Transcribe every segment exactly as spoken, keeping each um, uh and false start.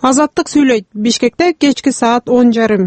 Азаттык сүйлөйт. Бишкекте кечки саат он жарым.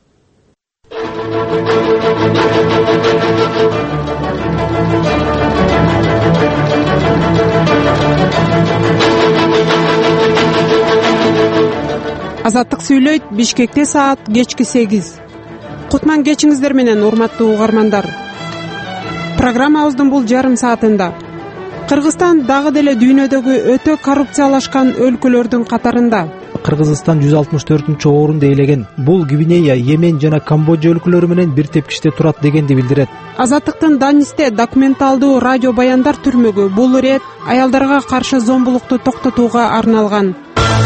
Азаттык сүйлөйт. Бишкекте саат кечки сегиз. Кутман кечиңиздер менен, урматтуу угармандар. Программабыздын бул жарым саатында Кыргызстан дагы деле дүйнөдөгү өтө коррупциялашкан өлкөлөрдүн катарында. Кыргызстан жүз алтымыш төртүнчү орунду ээлеген. Бул Гвинея, Йемен жана Камбоджа өлкөлөрү менен бир тепкичте турат дегенди билдирет. Азаттыктын Данисте документалдуу радио баяндар түрмөгү бул ирет аялдарга каршы зомбулукту токтотууга арналган.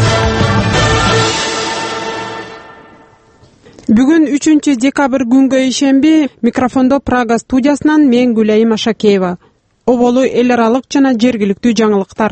Бүгүн үчүнчү декабрь күнгө ишемби, микрофондо Прага студиясынан мен Гүлайым Ашакеева. Оболу эл аралык жана жергиликтүү жаңылыктар.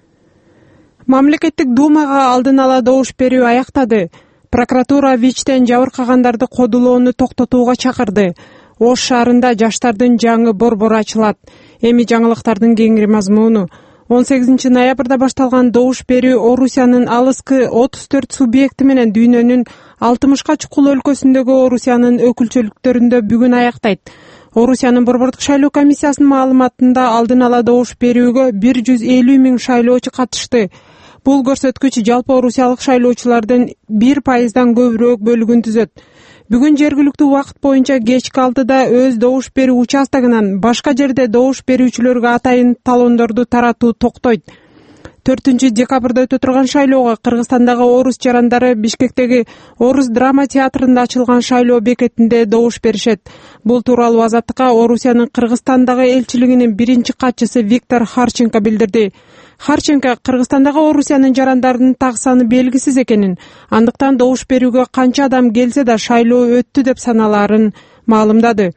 Мамлекеттик думага алдын ала добуш берүү аяктады. Прокуратура ВИЧтен жабыркагандарды кодулоону токтотууга чакырды. Ош шаарында жаштардын жаңы борбору ачылат. Эми жаңылыктардын кеңири мазмуну. он сегизинчи ноябрда башталган добуш берүү Орусиянын алыскы отуз төрт субъекти менен дүйнөнүн алтымышка чукул өлкөсүндөгү Орусиянын өкүлчүлүктөрүндө бүгүн аяктайт. Орусиянын борбордук шайлоо комиссиясынын маалыматында алдын ала добуш берүүгө бир жүз элүү миң шайлоочу катышты. Бул көрсөткүч жалпы орусиялык шайлоочулардын бир пайыздан көбүрөөк бөлүгүн түзөт. Бүгүн жергиликтүү убакыт боюнча кечки алтыда өз добуш берүү участогунан башка жерде добуш берүүчүлөргө атайын талондорду таратуу токтойт. төртүнчү декабрда өтө турган шайлоого Кыргызстандагы орус жарандары Бишкектеги Орус драма театрында ачылган шайлоо бекетинде добуш беришет. Бул тууралуу Азаттыкка Орусиянын Кыргызстандагы элчилигинин биринчи катчысы Виктор Харченко билдирди. Харченко Кыргызстандагы Орусиянын жарандарынын так саны белгисиз экенин, андыктан добуш берүүгө канча адам келсе да шайлоо өттү деп саналаарын маалымдады.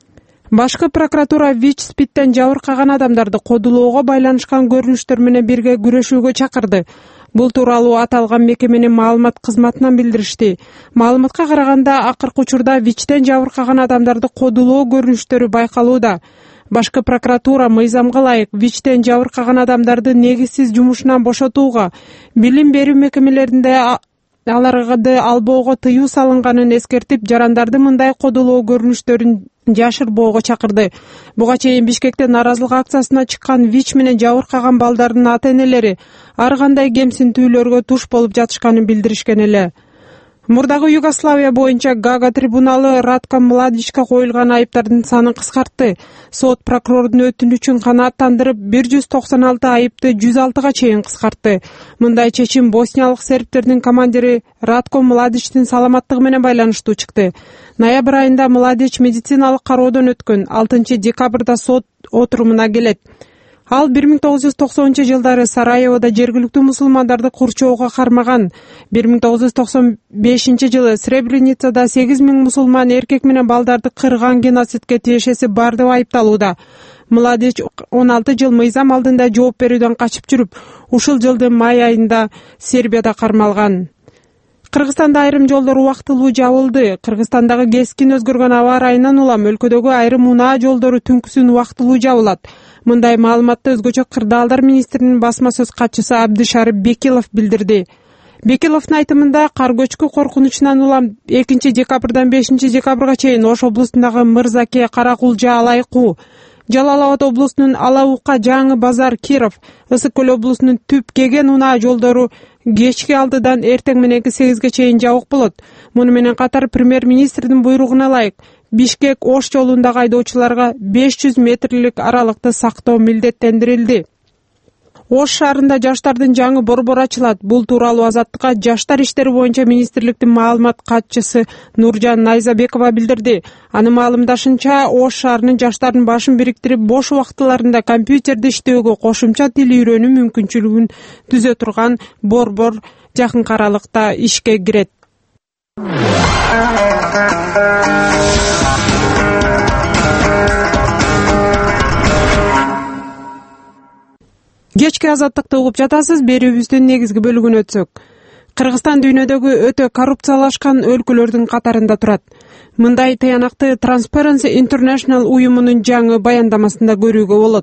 Башкы прокуратура ВИЧ-спидтен жабыркаган адамдарды кодулоого байланышкан көрүнүштөр менен бирге күрөшүүгө чакырды. Бул тууралуу аталган мекеменин маалымат кызматынан билдиришти. Маалыматка караганда, акыркы учурда ВИЧтен жабыркаган адамдарды кодулоо көрүнүштөрү байкалууда. Башкы прокуратура мыйзамга ылайык ВИЧтен жабыркаган адамдарды негизсиз жумушунан бошотууга, билим берүү мекемелеринде аларды албоого тыюу салынганын эскертип, жарандарды мындай кодулоо көрүнүштөрүн жашырбоого чакырды. Буга чейин Бишкекте нааразылык акциясына чыккан ВИЧ менен жабыркаган балдардын ата-энелери ар кандай кемсинтүүлөргө туш болуп жатышканын билдиришкен эле. Мурдагы Югославия боюнча Гага трибуналы Ратко Младичке коюлган айыптардын санын кыскартты. Сот прокурордун өтүнүчүн канааттандырып, бир жүз токсон алты айыпты жүз алтыга чейин кыскартты. Мындай чечим боснялык сербтердин командири Ратко Младичтин саламаттыгы менен байланыштуу чыкты. Ноябрь айында Младич медициналык кароодон өткөн, алтынчы декабрда сот отурумуна келет. Ал бир миң тогуз жүз токсонунчу жылдары Сараевода жергиликтүү мусулмандарды курчоого кармаган. бир миң тогуз жүз токсон бешинчи жылы Сребреницада сегиз миң мусулман эркек менен балдарды кырган геноцидке тиешеси бар деп айыпталууда. Младич он алты жыл мыйзам алдында жооп берүүдөн качып жүрүп, ушул жылдын май айында Сербияда кармалган. Кыргызстанда айрым жолдор убактылуу жабылды. Кыргызстандагы кескин өзгөргөн аба ырайынан улам өлкөдөгү айрым унаа жолдору түнкүсүн убактылуу жабылат. Мындай маалыматты өзгөчө кырдаалдар министринин басма сөз катчысы Абдышарып Бекилов билдирди. Бекиловдун айтымында, кар көчкү коркунучунан улам экинчи декабрдан бешинчи декабрга чейин Ош облусундагы Мырзаке, Каракулжа, Алайкуу, Жалал Абад облусунун Алаука, Жаңы Базар, Киров, Ысык көл облусунун Түп, Кеген унаа жолдору кечки алтыдан эртең мененки сегизге чейин жабык болот. Муну менен катар премьер-министрдин буйругуна ылайык Бишкек Ош жолундагы айдоочуларга беш жүз метрлик аралыкты сактоо милдеттендирилди. Ош шаарында жаштардын жаңы борбору ачылат. Бул тууралуу Азаттыкка жаштар иштери боюнча министрликтин маалымат катчысы Нуржан Найзабекова билдирди. Анын маалымдашынча, Ош шаарынын жаштардын башын бириктирип, бош убактыларында компьютерди иштөөгө, кошумча тил үйрөнүү мүмкүнчүлүгүн түзө турган борбор жакынкы аралыкта ишке кирет. Кечки Азаттыкты угуп жатасыз. Берүүбүздүн негизги бөлүгүнө өтсөк. Кыргызстан дүйнөдөгү өтө коррупциялашкан өлкөлөрдүн катарында турат. Мындай таянакты Transparency International уюмунун жаңы баяндамасында көрүүгө болот.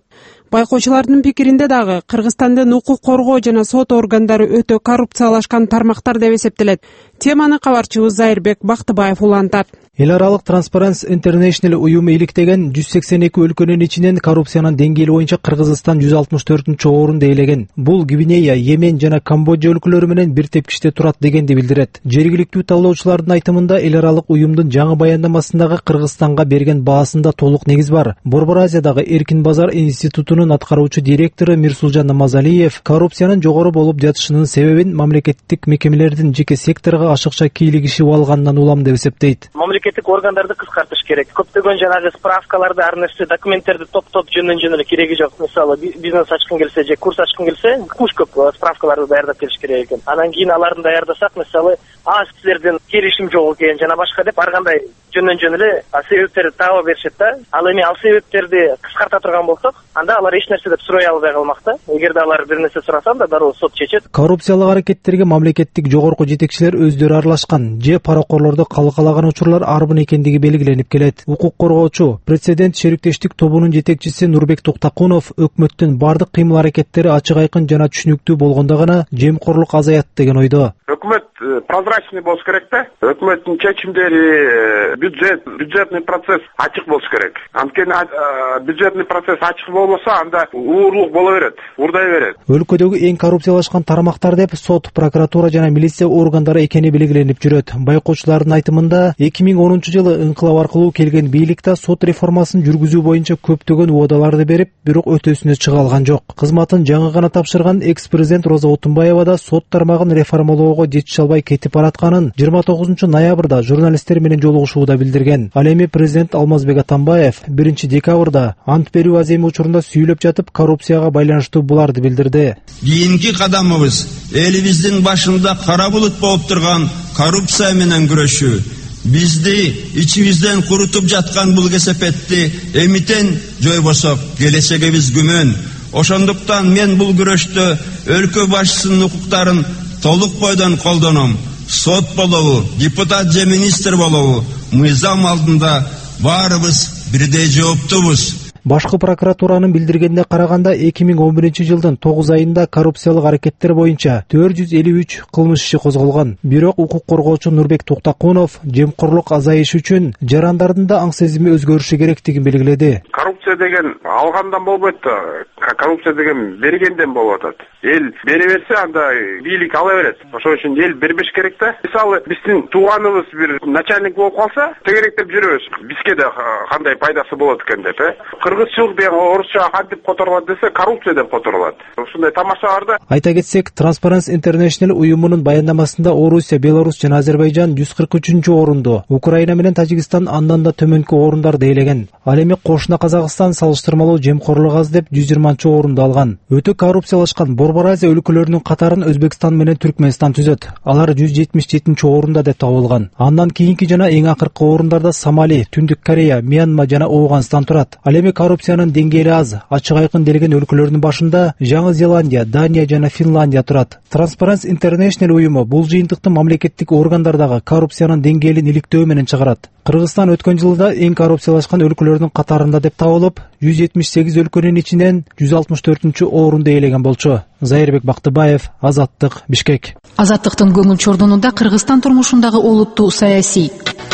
Байкоочулардын пикиринде дагы Кыргызстандын укук коргоо жана сот органдары өтө коррупциялашкан тармактар деп эсептелет. Теманы кабарчыбыз Зайырбек Бактыбаев улантат. Эл аралык Transparency International уюму иликтеген жүз сексен эки өлкөнүн ичинен коррупциянын деңгээли боюнча Кыргызстан жүз алтымыш төртүнчү орунду ээлеген. Бул Гвинея, Йемен жана Камбоджа өлкөлөрү менен бир тепкичте турат дегенди билдирет. Жергиликтүү талдоочулардын айтымында эл аралык уюмдун жаңы баяндамасындагы Кыргызстанга берген баасында толук негиз бар. Борбор Азиядагы Эркин базар институтунун аткаруучу директору Мирсулжан Намазалиев коррупциянын жогору болуп жатышынын себебин мамлекеттик мекемелердин жеке секторго ашыкча кийлигишип алганынан улам деп эсептейт. Мамлекеттик органдарды кыскартыш керек. Көптөгөн жанагы справкаларды, ар нерсе документтерди топтоп жөнөн-жөн эле кереги жок. Мисалы бизнес ачкың келсе же курс ачкың келсе, куш көп справкаларды даярдап келиш керек экен. Анан кийин аларды даярдасак, мисалы, а силердин келишим жок экен жана башка деп ар кандай жөнөн-жөн эле себептерди таба беришет да. Ал эми ал себептерди кыскарта турган болсок, анда алар эч нерсе деп сурай албай калмак да. Эгерде алар бир нерсе сураса, анда дароо сот чечет. Коррупциялык аракеттерге мамлекеттик жогорку жетекчилер өздөрү аралашкан же паракорлорду калкалаган учурлар арбын экендиги белгиленип келет. Укук коргоочу Прецедент шериктештик тобунун жетекчиси Нурбек Токтакунов өкмөттүн бардык кыймыл аракеттери ачык айкын жана түшүнүктүү болгондо гана жемкорлук азаят деген ойдо. Өкмөт прозрачный болуш керек да. Өкмөттүн чечимдери, бюджет, бюджетный процесс ачык болуш керек. Анткени бюджетный процесс ачык болбосо, анда уурлук боло берет, урдай берет. Өлкөдөгү эң коррупциялашкан тармактар деп сот, прокуратура жана милиция органдары экени белгиленип жүрөт. Байкоочулардын айтымында эки миң онунчу жылы ыңкылап аркылуу келген бийликте сот реформасын жүргүзүү боюнча көптөгөн убадаларды берип, бирок өтөсүнө чыга алган жок. Кызматын жаңы гана тапшырган экс-президент Роза Отунбаева да сот тармагын реформалоого жетише албай кетип баратканын жыйырма тогузунчу ноябрда журналисттер менен жолугушууда билдирген. Ал эми президент Алмазбек Атамбаев биринчи декабрда ант берүү аземи учурунда сүйлөп жатып, коррупцияга байланыштуу буларды билдирди. Кийинки кадамыбыз элибиздин башында кара булут болуп турган коррупция менен күрөшүү. Бизди ичибизден курутуп жаткан бул кесепетти эмитен жойбосок, келечегибиз күмөн. Ошондуктан мен бул күрөштө өлкө башчысынын укуктарын толук бойдон колдоном. Сот болобу, депутат же министр болобу, мыйзам алдында баарыбыз бирдей жооптубуз. Башкы прокуратуранын билдиргенине караганда эки миң он биринчи жылдын тогуз айында коррупциялык аракеттер боюнча төрт жүз элүү үч кылмыш иши козголгон. Бирок укук коргоочу Нурбек Токтакунов жемкорлук азайыш үчүн жарандардын да аң сезими өзгөрүшү керектигин белгиледи. Коррупция деген алгандан болбойт да, коррупция деген бергенден болуп атат. Эл бере берсе, анда бийлик ала берет. Ошон үчүн эл бербеш керек да. Мисалы, биздин тууганыбыз бир начальник болуп калса, тегеректеп жүрөбүз. Бизге да кандай пайдасы болот экен деп, э? Кыргызчылык деген орусча кантип которулат десе, коррупция деп которулат. Ушундай тамаша бар да. Айта кетсек, Transparency International уюмунун баяндамасында Орусия, Беларусь жана Азербайжан жүз кырк үчүнчү орунду, Украина менен Тажикстан андан да төмөнкү орундарды ээлеген. Ал эми кошуна Казакстан салыштырмалуу жемкорлук аз деп жүз жыйырманчы орунду алган. Өтө коррупциялашкан Борбор Азия өлкөлөрүнүн катарын Өзбекстан менен Түркмөнстан түзөт. Алар жүз жетимиш жетинчи орунда деп табылган. Андан кийинки жана эң акыркы орундарда Сомали, Түндүк Корея, Мьянма жана Ооганстан турат. Ал эми коррупциянын деңгээли аз, ачык айкын делген өлкөлөрдүн башында Жаңы Зеландия, Дания жана Финландия турат. Transparency International уюму бул жыйынтыкты мамлекеттик органдардагы коррупциянын деңгээлин иликтөө менен чыгарат. Кыргызстан өткөн жылда эң коррупциялашкан өлкөлөрдүн катарында деп табылып, жүз жетимиш сегиз өлкөнүн ичинен жүз алтымыш төртүнчү орунду ээлеген болчу. Зайырбек Бактыбаев, Азаттык, Бишкек. Азаттыктын көңүл чордонунда Кыргызстан турмушундагы олуттуу саясий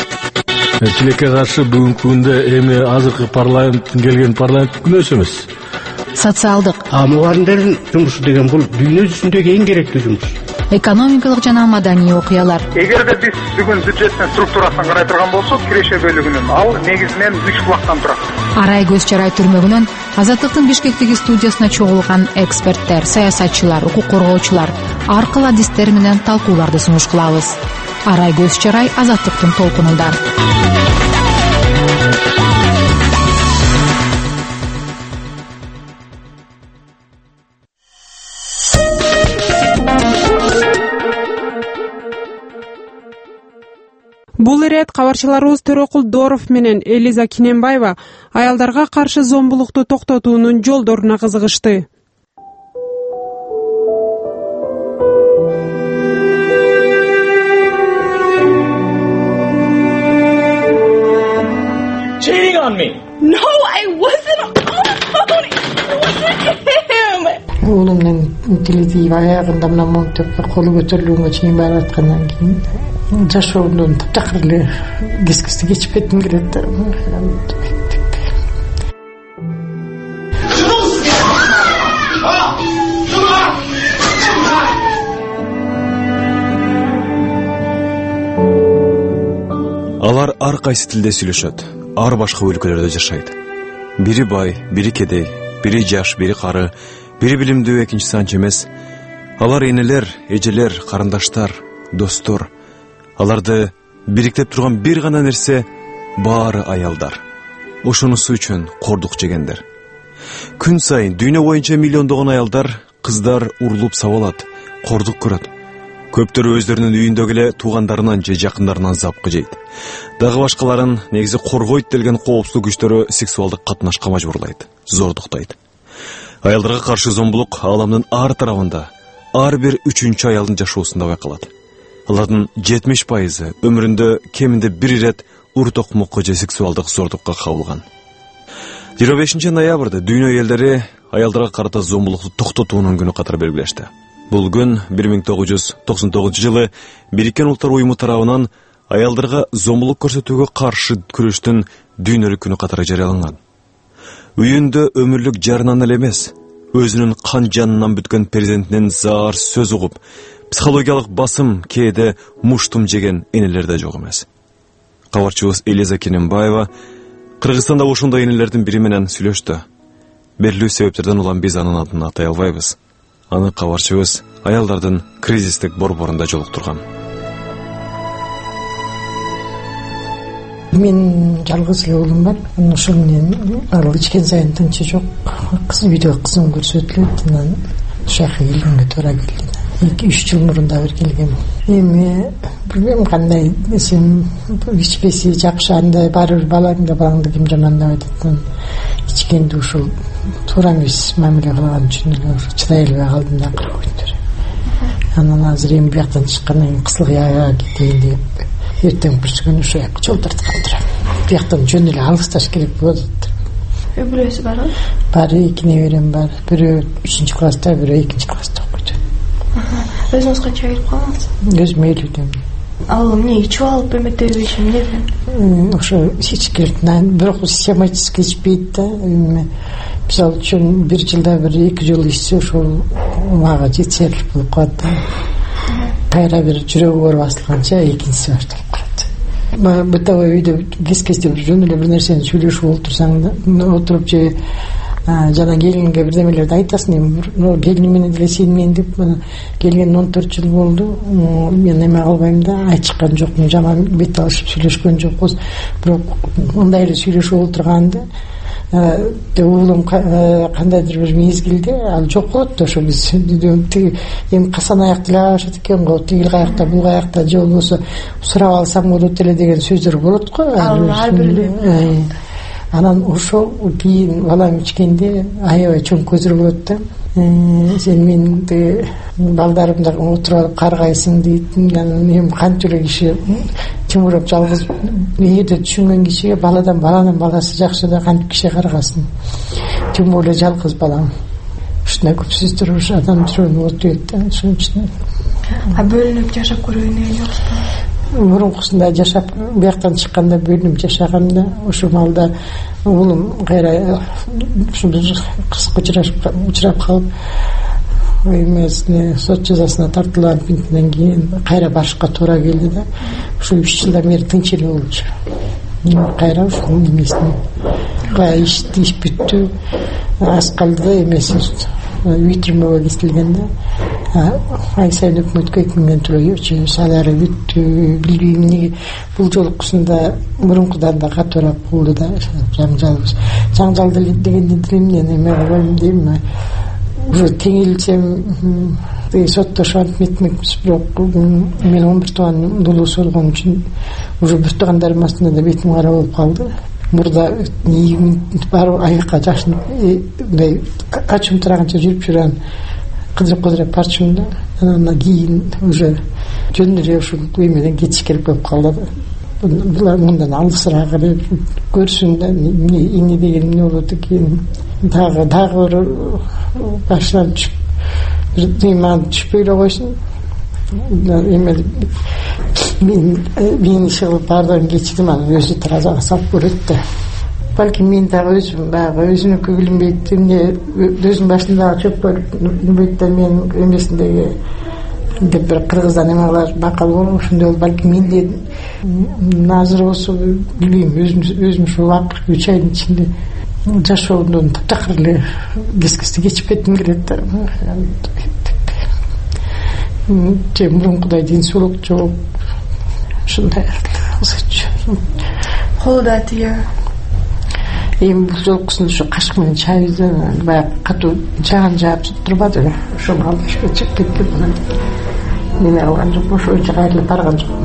тилекке каршы бүгүнкү күндө эми азыркы парламенттин келген парламент күнөөсү эмес. Социалдык. А мугалимдердин жумушу деген бул дүйнө жүзүндөгү эң керектүү жумуш. Экономикалык жана маданий окуялар. Эгерде биз бүгүн бюджеттин структурасын карай турган болсок, киреше бөлүгүнүн ал негизинен үч булактан турат. Арай көз чарай түрмөгүнөн Азаттыктын Бишкектеги студиясына чогулган эксперттер, саясатчылар, укук коргоочулар ар кыл адистер менен талкууларды сунуш кылабыз. Арай көз чарай Азаттыктын толкунунда. Бул ирет кабарчыларыбыз Төрөкул Доров менен Элиза Кинембаева аялдарга каршы зомбулукту токтотуунун жолдоруна кызыгышты. Cheating on me. No, I wasn't on the phone. I wasn't. тили тийип аягында мына монтеп колу көтөрүлгөнгө чейин барып аткандан кийин жашоомдон таптакыр эле кескисти кечип кетким келет да. Алар ар кайсы тилде сүйлөшөт, ар башка өлкөлөрдө жашайт. Бири бай, бири кедей, бири жаш, бири кары, бири билимдүү, экинчиси анча эмес. Алар энелер, эжелер, карындаштар, достор. Аларды бириктеп турган бир гана нерсе баары аялдар. Ошонусу үчүн кордук жегендер. Күн сайын дүйнө боюнча миллиондогон аялдар, кыздар урулуп сабалат, кордук көрөт. Көптөрү өздөрүнүн үйүндөгү эле туугандарынан же жакындарынан запкы жейт. Дагы башкаларын негизи коргойт делген коопсуздук күчтөрү сексуалдык катнашка мажбурлайт, зордуктайт. Аялдарга каршы зомбулук ааламдын ар тарабында, ар бир үчүнчү аялдын жашоосунда байкалат. Алардын жетимиш пайызы өмүрүндө кеминде бир ирет ур токмокко же сексуалдык зордукка кабылган. жыйырма бешинчи ноябрда дүйнө элдери аялдарга карата зомбулукту токтотуунун күнү катары белгилешти. Бул күн бир миң тогуз жүз токсон тогузунчу жылы Бириккен Улуттар уюму тарабынан аялдарга зомбулук көрсөтүүгө каршы күрөштүн дүйнөлүк күнү катары жарыяланган. Үйүндө өмүрлүк жарынан эле эмес, өзүнүн кан жанынан бүткөн перзентинен заар сөз угуп, психологиялык басым кээде муштум жеген энелер да жок эмес. Кабарчыбыз Элиза Кененбаева Кыргызстанда ошондой энелердин бири менен сүйлөштү. Белгилүү себептерден улам биз анын атын атай албайбыз. Аны кабарчыбыз аялдардын кризистик борборунда жолуктурган. Мен жалгыз эле уулум бар. Ошол менен ал ичкен сайын тынчы жок. Кыз үйдө кызым көрсөтүлөт, анан ушака келгенге туура келди. эки үч жыл мурун да бир келгем. Эми билбейм кандай десем, ичпеси жакшы, андай баары бир балаңды балаңды ким жамандабайт атат. Ичкенди ушул туура эмес мамиле кылган үчүн эле чыдай элбей калдым да кырк күндөр. Анан азыр эми бияктан чыккандан кийин Кызылкаяга кетейин деп эртең бирси күнү ошол жака жол тарткан турам. Бияктан жөн эле алысташ керек болот. Үй бүлөсү барбы? Бар, эки неберем бар. Бирөө үчүнчү класста, бирөө экинчи класста окуйт. Өзүңүз канча келип калдыңыз? Өзүм элүүдөм. Ал эмне ичип алып эметеби ишин эмне? Ошо ичкиртнан бирок систематически ичпейт да. Мисалы үчүн бир жылда бир эки жыл ичсе ошол мага жетерлик болуп калат да. Кайра бир жүрөгү ооруп басылганча экинчиси башталып калат. Бытовой үйдө кес-кесте жөн эле бир нерсени сүйлөшүп отурсаң да, отуруп же жана келинге бирдемелерди айтасың, эми келин менен деле сен менен деп келген он төрт жыл болду. Мен эме кылбайм да, айтышкан жокмун, жаман бет алышып сүйлөшкөн жокпуз. Бирок мындай эле сүйлөшүп отурганды уулум кандайдыр бир мезгилде ал жок болот да, ошо биз эми касан аяк деле агышат экен го, тигил каякта, бул каякта, же болбосо сурап алсам болот эле деген сөздөр болот го. Ар бир Анан ошол кийин балам ичкенде аябай чоң көзүр болот да. Сен менде балдарымда отуруп алып каргайсың дейт. Анан эми канча эле киши чумуруп жалгыз эгерде түшүнгөн кишиге баладан баланын баласы жакшы да кантип киши каргасын. Тем более жалгыз балам. Ушундай көп сөздөр ушу адам жүрөгүнө от ийет да. Ошон үчүн. А бөлүнүп жашап көргөнгө жокпу? Мурункусунда жашап, бияктан чыкканда бөлүнүп жашагам да. Ошол маалда уулум кайра ушул кыска учурап калып, эмесине сот жазасына тартылган пинтинен кийин кайра барышка туура келди да. Ушул үч жылдан бери тынч эле болчу. Кайра ушул эмесине кайра ишти иш бүттү. Аскалды эмеси үй түрмөгө кесилген да. Ай сайын өкмөткө эки миңден төлөйчү, салары бүттү, билбейм эмне. Бул жолкусунда мурункудан да катуураак болду да, жаңжал. Жаңжал дегенде дилимден эме кылбайм дейм. Уже теңилсем соттошуп метмекпиз, бирок мен он бир тууган дулуусу болгон үчүн уже бир туугандарым астында да бетим кара болуп калды. Мурда барып аякка жашынып, мындай качымтыраганча жүрүп жүргөн кыдырып кыдырып барчумун да. Анан кийин уже жөн эле ушул эменен кетиш керек болуп калды. Булар мындан алысыраак эле көрсүн да, эмне деген эмне болот экен. Дагы дагы бир башынан түшүп бир мага түшпөй эле койсун. Эме мен мен иши кылып баардыгын кечирдим, анан өзү таразага салып көрөт да. Балким мен дагы өзүм баягы өзүнүкү билинбейт, эмне өзүнүн башындагы чөпкөр билбейт да, мен эмесиндеги деп бир кыргыздан эме кылар бакал болуп ошондой болуп, балким мен де азыр болсо билбейм, өзүм өзүм ушул акыркы үч айдын ичинде жашоомдон таптакыр эле кескисти кечип кетким келет да. Же мурункудай ден соолук жок, ушундай кызычы. Колдо тиер. Эми бул жолкусун ушу кашык менен чайбызды, баягы катуу жаган жаап турбады эле. Ошону алдашка чыгып кеткен. Неме кылган жок, ошончо кайрылып барган жок.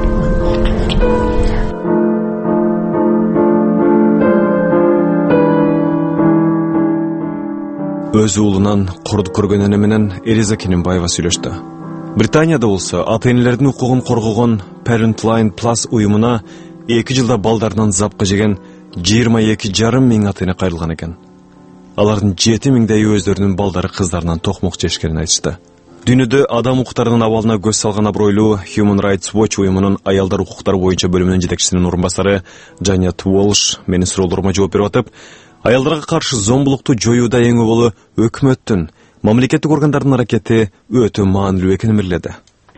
Өз уулунан корду көргөн эне менен Элиза Кененбаева сүйлөштү. Британияда болсо ата-энелердин укугун коргогон Parentline Plus уюмуна эки жылда балдарынан запкы жеген жыйырма эки жарым миң ата-эне кайрылган экен. Алардын жети миңдейи өздөрүнүн балдары кыздарынан токмок жешкенин айтышты. Дүйнөдө адам укуктарынын абалына көз салган абройлуу Human Rights Watch уюмунун аялдар укуктары боюнча бөлүмүнүн жетекчисинин орун басары Janet Walsh менин суроолорума жооп берип атып, аялдарга каршы зомбулукту жоюуда эң болу өкмөттүн, мамлекеттик органдардын аракети өтө маанилүү экенин билдирди.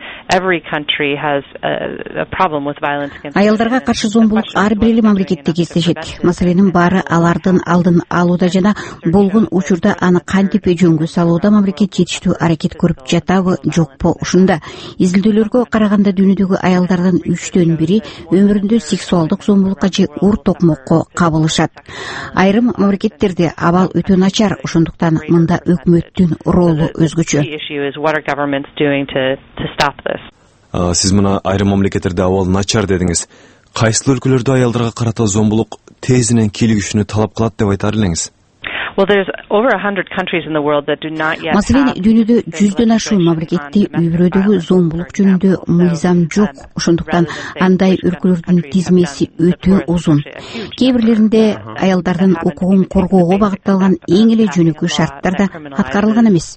Аялдарга каршы зомбулук ар бир эле мамлекетте кездешет. Маселенин баары алардын алдын алууда жана болгон учурда аны кантип жөнгө салууда мамлекет жетиштүү аракет көрүп жатабы, жокпу? Ушунда изилдөөлөргө караганда дүйнөдөгү аялдардын үчтөн бири өмүрүндө сексуалдык зомбулукка же ур токмокко кабылышат. Айрым мамлекеттерде абал өтө начар, ошондуктан мында өкмөттүн ролу өзгөчө. Сиз мына айрым мамлекеттерде абал начар дедиңиз. Кайсыл өлкөлөрдө аялдарга карата зомбулук тезинен кийлигишүүнү талап кылат деп айтар элеңиз? Маселен, дүйнөдө жүздөн ашуун мамлекетте үй бүлөдөгү зомбулук жөнүндө мыйзам жок, ошондуктан андай өлкөлөрдүн тизмеси өтө узун. Кээ бирлеринде аялдардын укугун коргоого багытталган эң эле жөнөкөй шарттар да аткарылган эмес.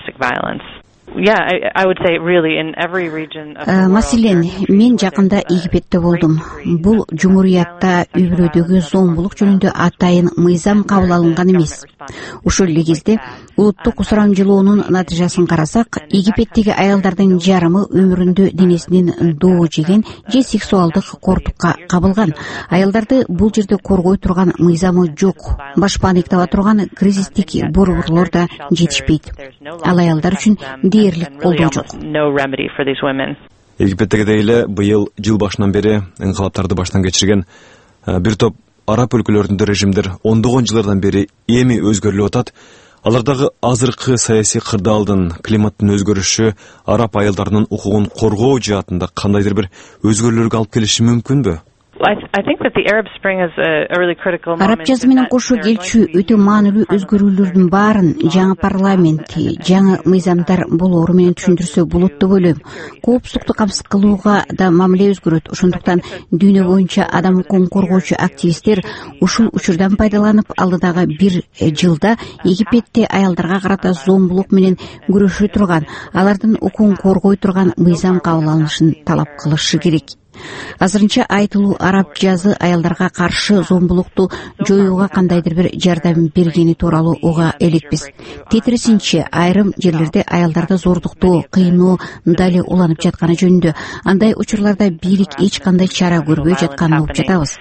Маселен, мен жакында Египетте болдум. Бул жумуриятта үй бүлөдөгү зомбулук жөнүндө атайын мыйзам кабыл алынган эмес. Ушул эле кезде улуттук сурамжылоонун натыйжасын карасак, Египеттеги аялдардын жарымы өмүрүндө денесинен доо жеген же сексуалдык кортукка кабылган. Аялдарды бул жерде коргой турган мыйзамы жок. Башпааны таба турган кризистик борборлор да жетишпейт. Ал аялдар үчүн дээрлик колдоо жок. Египеттегидей эле быйыл жыл башынан бери инкылаптарды баштан кечирген бир топ араб өлкөлөрүндө режимдер ондогон жылдардан бери эми өзгөрүлүп атат. Алардагы азыркы саясий кырдаалдын, климаттын өзгөрүшү араб аялдарынын укугун коргоо жаатында кандайдыр бир өзгөрүүлөргө алып келиши мүмкүнбү? Араб жазы менен кошо келчү өтө маанилүү өзгөрүүлөрдүн баарын жаңы парламент, жаңы мыйзамдар болоору менен түшүндүрсө болот деп ойлойм. Коопсуздукту камсыз кылууга да мамиле өзгөрөт. Ошондуктан дүйнө боюнча адам укугун коргоочу активисттер ушул учурдан пайдаланып, алдыдагы бир жылда Египетте аялдарга карата зомбулук менен күрөшө турган, алардын укугун коргой турган мыйзам кабыл алынышын талап кылышы керек. Азырынча айтылуу араб жазы аялдарга каршы зомбулукту жоюуга кандайдыр бир жардам бергени тууралуу уга элекпиз. Тетирисинче, айрым жерлерде аялдарды зордуктоо, кыйноо дали уланып жатканы жөнүндө. Андай учурларда бийлик эч кандай чара көрбөй жатканын угуп жатабыз.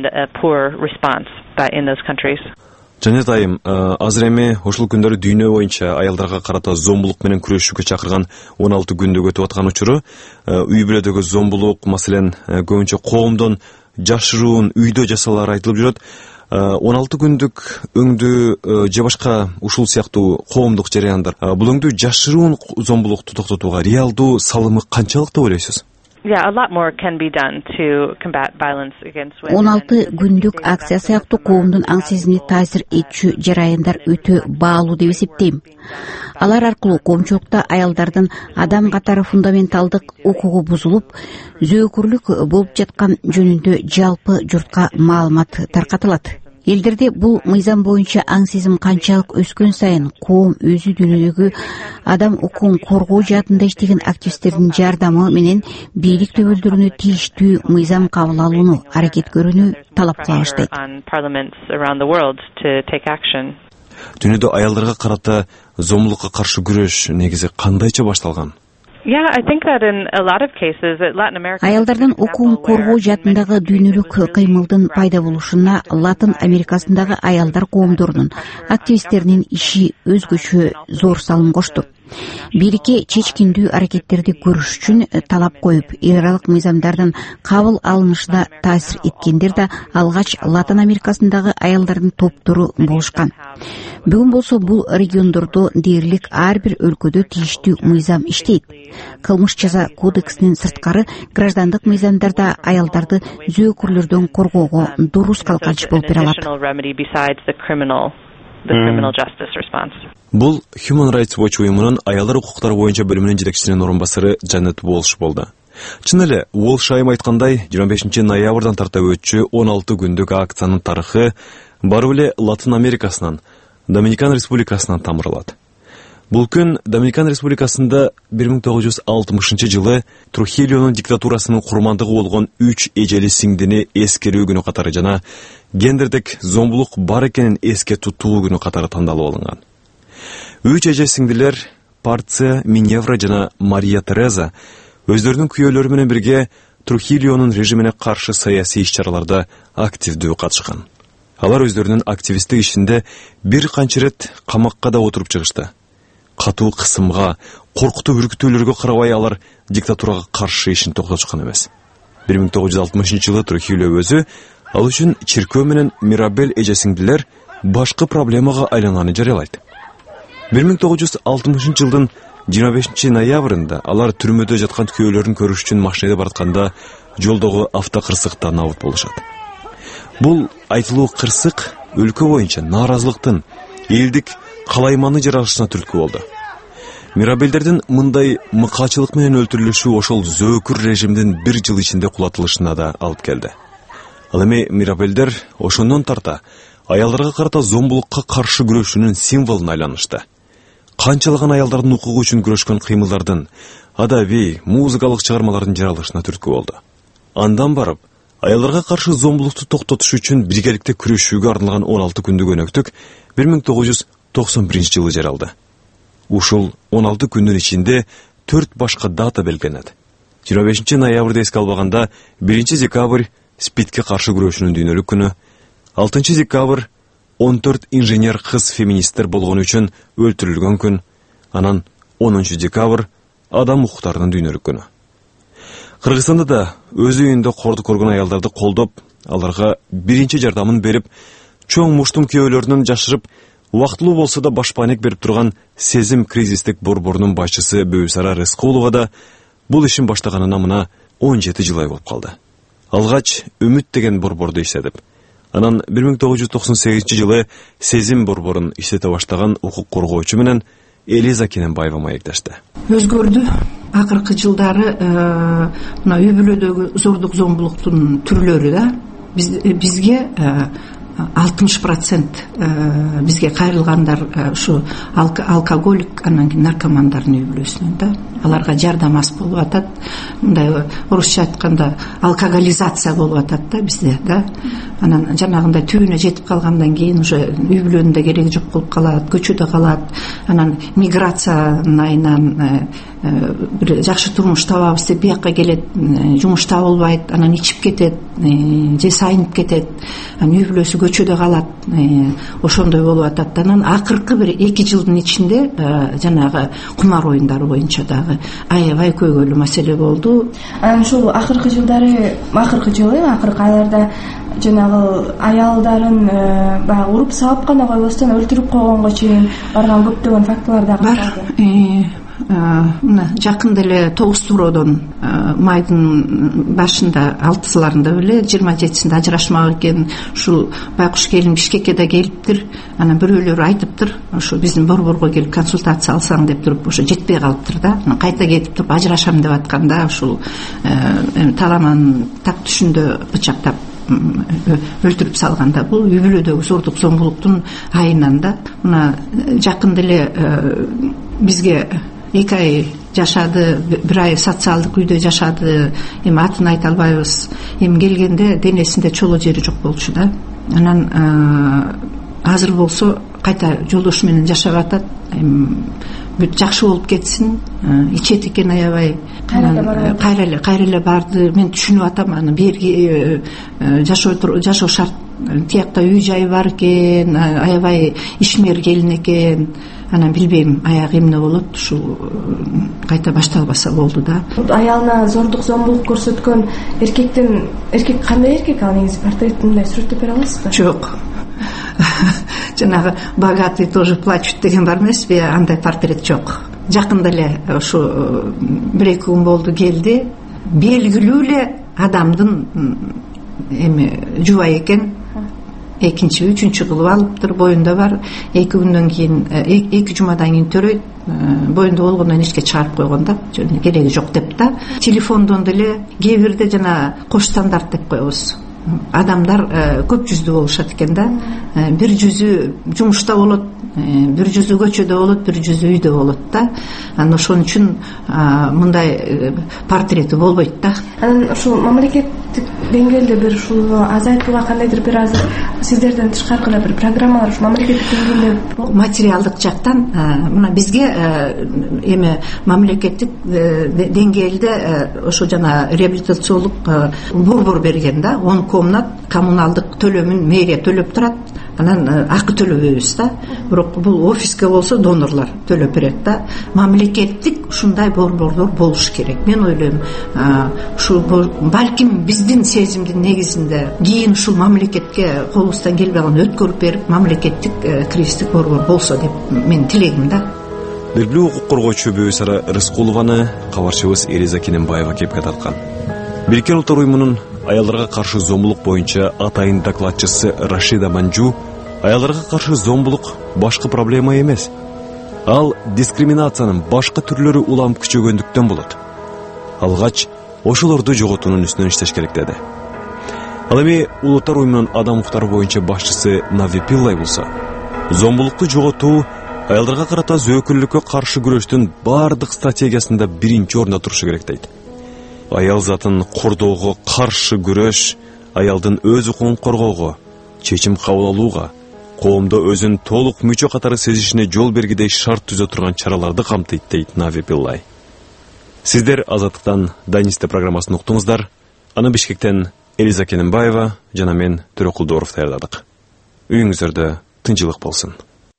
Жанет айым, азыр эми ушул күндөрү дүйнө боюнча аялдарга карата зомбулук менен күрөшүүгө чакырган он алты күндүк өтүп аткан учуру, үй бүлөдөгү зомбулук, маселен, көбүнчө коомдон жашыруун үйдө жасалар айтылып жүрөт. он алты күндүк өңдүү же башка ушул сыяктуу коомдук жараяндар, бул өңдүү жашыруун зомбулукту токтотууга реалдуу салымы канчалык деп ойлойсуз? он алты күндүк акция сыяктуу коомдун аң сезимине таасир этчү жараяндар өтө баалуу деп эсептейм. Алар аркылуу коомчулукта аялдардын адам катары фундаменталдык укугу бузулуп, зөөкүрлүк болуп жаткан жөнүндө жалпы журтка маалымат таркатылат. Элдерде бул мыйзам боюнча аң сезим канчалык өскөн сайын коом өзү дүйнөдөгү адам укугун коргоо жаатында иштеген активисттердин жардамы менен бийлик төбөлдөрүнө тийиштүү мыйзам кабыл алууну аракет көрүүнү талап кыла баштайт. Дүйнөдө аялдарга карата зомбулукка каршы күрөш негизи кандайча башталган? Аялдардын укугун коргоо жаатындагы дүйнөлүк кыймылдын пайда болушуна Латын Америкасындагы аялдар коомдорунун активисттеринин иши өзгөчө зор салым кошту. Бийликке чечкиндүү аракеттерди көрүш үчүн талап коюп, эл аралык мыйзамдардын кабыл алынышына таасир эткендер да алгач Латын Америкасындагы аялдардын топтору болушкан. Бүгүн болсо бул региондордо дээрлик ар бир өлкөдө тийиштүү мыйзам иштейт. Кылмыш жаза кодексинин сырткары граждандык мыйзамдарда аялдарды зөөкүрлөрдөн коргоого дурус калканч болуп бере алат. Бул Human Rights Watch уюмунун аялдар укуктары боюнча бөлүмүнүн жетекчисинин орун басары Джанет Уолш болду. Чын эле, Уолш айым айткандай, жыйырма бешинчи ноябрдан тарта өтчү он алты күндүк акциянын тарыхы барып эле Латын Америкасынан, Доминикан Республикасынан тамыралат. Бул күн Доминикан Республикасында бир миң тогуз жүз алтымышынчы жылы Трухильонун диктатурасынын курмандыгы болгон үч эжели сиңдини эскерүү күнү катары жана гендердик зомбулук бар экенин эске тутуу күнү катары тандалып алынган. Үч эже сиңдилер Парция, Миневра жана Мария Тереза өздөрүнүн күйөөлөрү менен бирге Трухильонун режимине каршы саясий иш-чараларда активдүү катышкан. Алар өздөрүнүн активисттик ишинде бир канча ирет камакка да отуруп чыгышты. Катуу кысымга, коркутуу үркүтүүлөргө карабай алар диктатурага каршы ишин токтоткон эмес. бир миң тогуз жүз алтымышынчы жылы Трухильо өзү ал үчүн чиркөө менен Мирабель эже сиңдилер башкы проблемага айланганын жарыялайт. бир миң тогуз жүз алтымышынчы жылдын жыйырма бешинчи ноябрында алар түрмөдө жаткан күйөөлөрүн көрүш үчүн машинеде баратканда жолдогу автокырсыктан абыт болушат. Бул айтылуу кырсык өлкө боюнча нааразылыктын, элдик калайманы жаралышына түрткү болду. Мирабелдердин мындай мыкаачылык менен өлтүрүлүшү ошол зөөкүр режимдин бир жыл ичинде кулатылышына да алып келди. Ал эми Мирабелдер ошондон тарта аялдарга карата зомбулукка каршы күрөшүүнүн символуна айланышты. Канчалаган аялдардын укугу үчүн күрөшкөн кыймылдардын, адабий, музыкалык чыгармалардын жаралышына түрткү болду. Андан барып, аялдарга каршы зомбулукту токтотуш үчүн биргеликте күрөшүүгө арналган он алты күндүк өнөктүк бир миң тогуз жүз токсон биринчи жылы жаралды. Ушул он алты күндүн ичинде төрт башка дата белгиленет. жыйырма бешинчи ноябрда эске албаганда биринчи декабрь спидке каршы күрөшүүнүн дүйнөлүк күнү, алтынчы декабрь он төрт инженер кыз феминисттер болгону үчүн өлтүрүлгөн күн, анан онунчу декабрь адам укуктарынын дүйнөлүк күнү. Кыргызстанда да өз үйүндө кордук көргөн аялдарды колдоп, аларга биринчи жардамын берип, чоң муштум күйөөлөрүнөн жашырып, убактылуу болсо да башпаанек берип турган Сезим кризистик борборунун башчысы Бөөсара Рыскулова да бул ишин баштаганына мына он жети жыл ай болуп калды. Алгач Үмүт деген борбордо иштедип, анан бир миң тогуз жүз токсон сегизинчи жылы Сезим борборун иштете баштаган укук коргоочу менен Элиза Кененбаева маектешти. Өзгөрдү. Акыркы жылдары мына үй бүлөдөгү зордук зомбулуктун түрлөрү да бизге алтымыш процент бизге кайрылгандар ушу алкоголик, анан кийин наркомандардын үй бүлөсүнөн да. Аларга жардам аз болуп атат. Мындай орусча айтканда алкоголизация болуп атат да бизде да. Анан жанагындай түбүнө жетип калгандан кийин уже үй бүлөнүн да кереги жок болуп калат, көчөдө калат. Анан миграциянын айынан бир жакшы турмуш табабыз деп биякка келет, жумуш табылбайт, анан ичип кетет, же сайынып кетет, анан үй бүлөсү көчөдө калат. Ошондой болуп атат. Анан акыркы бир эки жылдын ичинде жанагы кумар оюндары боюнча дагы аябай көйгөйлүү маселе болду. Анан ушул акыркы жылдары, акыркы жылы, акыркы айларда жанагы аялдарын баягы уруп сабап гана койбостон өлтүрүп койгонго чейин барган көптөгөн фактылар дагы бар. Мына жакында эле тогуз туроодон майдын башында алтысыларында беле жыйырма жетисинде ажырашмак экен. Ушул байкуш келин Бишкекке да келиптир. Анан бирөөлөр айтыптыр, ошо биздин борборго келип консультация алсаң деп туруп, ошо жетпей калыптыр да. Анан кайта кетип туруп ажырашам деп атканда ушул таламанын так түшүндө бычактап өлтүрүп салган да. Бул үй бүлөдөгү зордук зомбулуктун айынан да. Мына жакында эле бизге эки ай жашады, бир ай социалдык үйдө жашады. Эми атын айта албайбыз. Эми келгенде денесинде чоло жери жок болчу да. Анан азыр болсо кайта жолдошу менен жашап атат. Эми бүт жакшы болуп кетсин, ичет экен аябай. Кайра эле кайра эле барды. Мен түшүнүп атам, аны берги жашоо жашоо шарт. Тиякта үй жай бар экен, аябай ишмер келин экен. Анан билбейм, аягы эмне болот, ушул кайта башталбаса болду да. Аялына зордук зомбулук көрсөткөн эркектин эркек кандай эркек? Ал негизи портретин мындай сүрөттөп бере аласызбы? Жок. Жанагы богатый тоже плачут деген бар эмеспи? Андай портрет жок. Жакында эле ушу бир эки күн болду келди. Белгилүү эле адамдын эми жубайы экен. Экинчи, үчүнчү кылып алыптыр, боюнда бар. Эки күндөн кийин, эки жумадан кийин төрөйт. Боюнда болгондон эчке чыгарып койгон да, кереги жок деп да. Телефондон деле кээ бирде жана кош стандарт деп коебуз. Адамдар көп жүздүү болушат экен да. Бир жүзү жумушта болот, бир жүзү көчөдө болот, бир жүзү үйдө болот да. Анан ошон үчүн мындай портрети болбойт да. Анан ушул мамлекеттик деңгээлде бир ушул азайтууга кандайдыр бир азыр сиздерден тышкаркы эле бир программалар ушу мамлекеттик деңгээлде материалдык жактан мына бизге эми мамлекеттик деңгээлде ошо жана реабилитациялык борбор берген да. он комнат коммуналдык төлөмүн мэрия төлөп турат. Анан акы төлөбөйбүз да. Бирок бул офиске болсо донорлор төлөп берет да. Мамлекеттик ушундай борборлор болуш керек. Мен ойлойм, ушу балким биздин сезимдин негизинде кийин ушул мамлекетке колубуздан келбей калган өткөрүп берип, мамлекеттик кризистик борбор болсо деп мен тилегим да. Белгилүү укук коргоочу Бөөсара Рыскулованы кабарчыбыз Элиза Кененбаева кепке тарткан. Бириккен Улуттар уюмунун аялдарга каршы зомбулук боюнча атайын докладчысы Рашида Манжу аялдарга каршы зомбулук башкы проблема эмес. Ал дискриминациянын башка түрлөрү улам күчөгөндүктөн болот. Алгач ошолорду жоготуунун үстүнөн иштеш керек деди. Ал эми Улуттар уюмунун адам укуктары боюнча башчысы Нави Пиллай болсо, зомбулукту жоготуу аялдарга карата зөөкүрлүккө каршы күрөштүн бардык стратегиясында биринчи орунда турушу керек дейт. Аял затын кордоого каршы күрөш аялдын өз укугун коргоого, чечим кабыл алууга, коомдо өзүн толук мүчө катары сезишине жол бергидей шарт түзө турган чараларды камтыйт дейт Нави Пиллай. Сиздер Азаттыктан Данисте программасын уктуңуздар. Аны Бишкектен Элиза Кененбаева жана мен Төрөкулдоров даярдадык. Үйүңүздөрдө тынчылык болсун.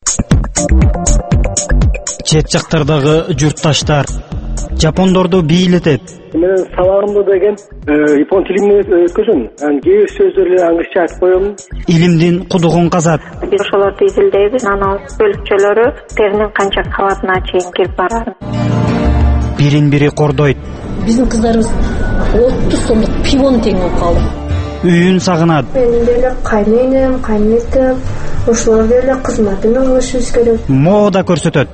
Чет жактардагы журтташтар жапондорду бийлетет. Мен сабагымды деген япон тилинде өткөзөм. Анан кээ бир сөздөрдү англисче айтып коем. Илимдин кудугун казат. Биз ошолорду изилдейбиз. Анан бөлүкчөлөрү теринин канча кабатына чейин кирип барат. Бирин-бири кордойт. Биздин кыздарыбыз отуз сомдук пивону тең алып калды. Үйүн сагынат. Менин деле кайненем, кайнетем, ошолор деле кызматына кылышыбыз керек. Мода көрсөтөт.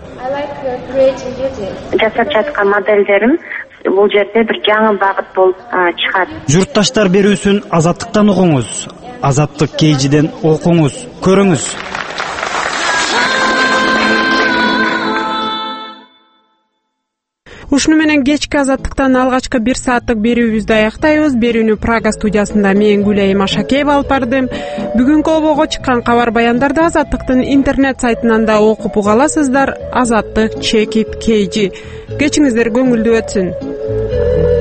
Жасап жаткан моделдерим бул жерде бир жаңы багыт болуп чыгат. Журтташтар берүүсүн Азаттыктан угуңуз. Азаттык кейжиден окуңуз, көрүңүз. Ушуну менен кечки Азаттыктан алгачкы бир сааттык берүүбүздү аяктайбыз. Берүүнү Прага студиясында мен Гүлайым Ашакеева алып бардым. Бүгүнкү обого чыккан кабар баяндарды Азаттыктын интернет сайтынан да окуп уга аласыздар. Азаттык чекит кейжи. Кечиңиздер көңүлдүү өтсүн.